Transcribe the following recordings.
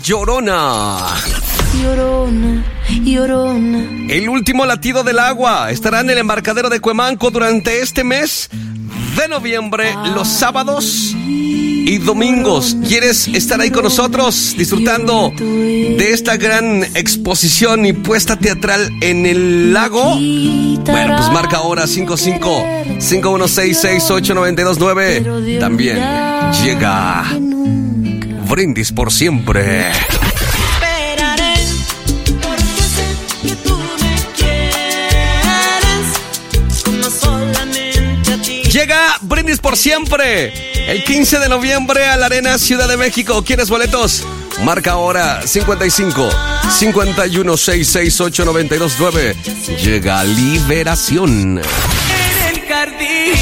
Llorona. Llorona, llorona. El último latido del agua estará en el embarcadero de Cuemanco durante este mes de noviembre, los sábados y domingos. ¿Quieres estar ahí con nosotros disfrutando de esta gran exposición y puesta teatral en el lago? Bueno, pues marca ahora 55-5166-8929. También llega Brindis por Siempre. Llega Brindis por Siempre el 15 de noviembre a la Arena Ciudad de México. ¿Quieres boletos? Marca ahora 55-5166-8929. Llega Liberación. En el jardín.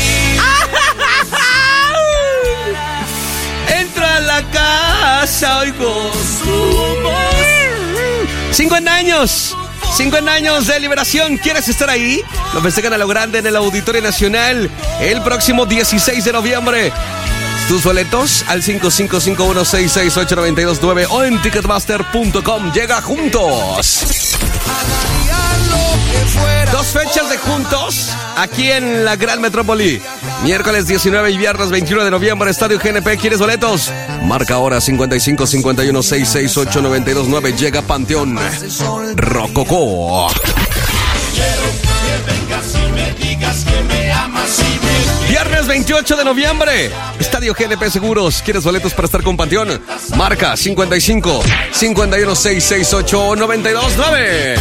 Entra a la casa, oigo su voz. 50 años. 50 años de Liberación. ¿Quieres estar ahí? Lo festejan a lo grande en el Auditorio Nacional el próximo 16 de noviembre. Tus boletos al 5551668929 o en ticketmaster.com. Llega Juntos. 2 fechas de Juntos aquí en la Gran Metrópoli. Miércoles 19 y viernes 21 de noviembre, Estadio GNP. ¿Quieres boletos? Marca ahora 5551668929. Llega Panteón Rococó. Viernes 28 de noviembre, Estadio GNP Seguros. ¿Quieres boletos para estar con Panteón? Marca 55-51668929.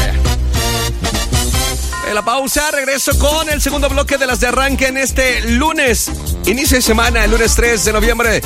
En la pausa, regreso con el segundo bloque de las de arranque en este lunes. Inicio de semana, el lunes 3 de noviembre.